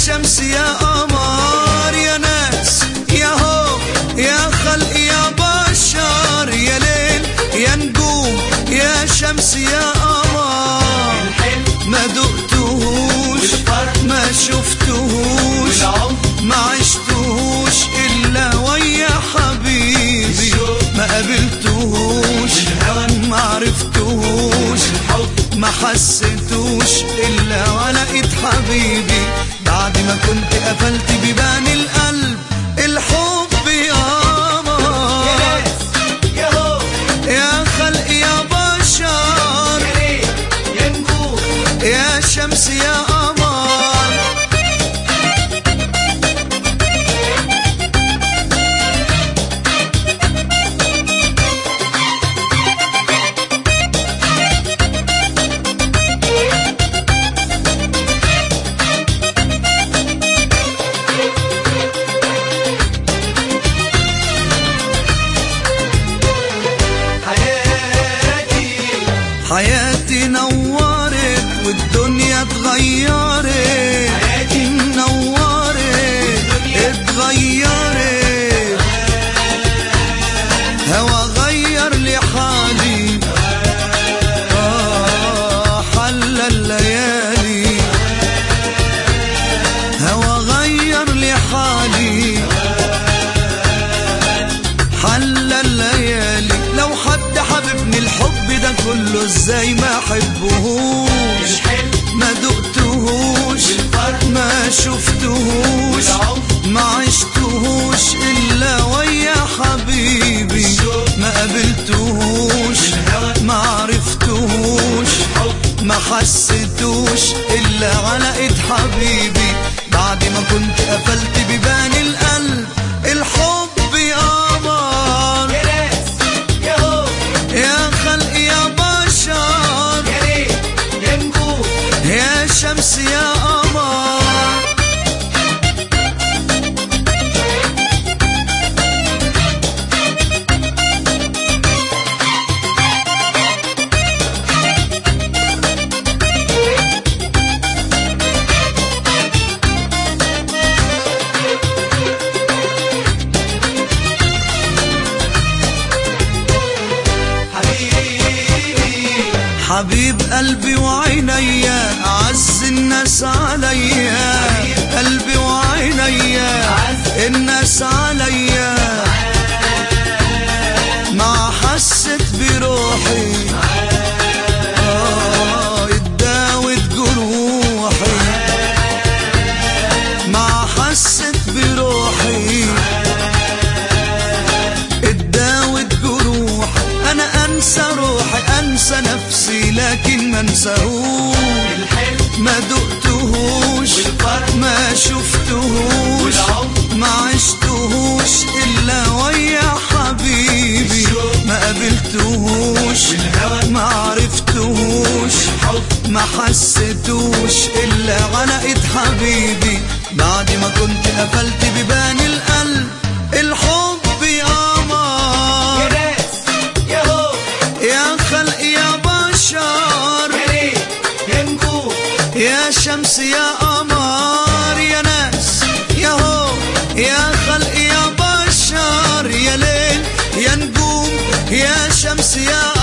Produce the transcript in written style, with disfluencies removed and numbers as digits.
شمس يا قمر يا ناس يا هو يا خلق يا بشر يا ليل يا نجوم يا شمس يا قمر ما دقتهوش ما شفتهوش ما عشتهوش إلا ويا حبيبي ما قابلتهوش ما عرفتهوش ما حسيتوش إلا ولقيت حبيبي بعد ما كنت قفلت بيبان القلب الحب يا قمر يا ناس يا هو يا خلق يا بشر يا نجوم يا شمس يا قمر حياتي نورت والدنيا اتغيرت حياتي نورت اتغيرت هوا غير لي حالي حل الليالي هوا غير لي حالي حل الليالي لو حد حببني الحب ده كله ازاي ما احبهوش ما دقتهوش ما شفتهوش ما عشتهوش الا ويا حبيبي ما قابلتهوش ما عرفتهوش ما حسيتوش الا على ايد حبيبي بعد ما كنت قفلت بيبان القلب الحب يا قمر يا ناس يا هو يا خلق يا بشر يا نجوم يا شمس يا قمر حبيب قلبي وعينيا أعز الناس عليا قلبي وعينيا الناس عليا ما حست بروحي اتداوت جروحي ما حست بروحي اتداوت جروحي أنا أنسى روحي أنسى نفسي لكن ما انساهوش ما دقتهوش ما شفتهوش ما عشتهوش إلا ويا حبيبي ما قابلتهوش ما عرفتهوش ما حسيتوش إلا على ايد حبيبي بعد ما كنت قفلت بيبان القلب الحب يا قمر يا ناس يا هو يا خلق يا بشر يا نجوم يا شمس يا قمر يا ناس يا هو يا خلق يا بشر يا ليل يا نجوم يا شمس يا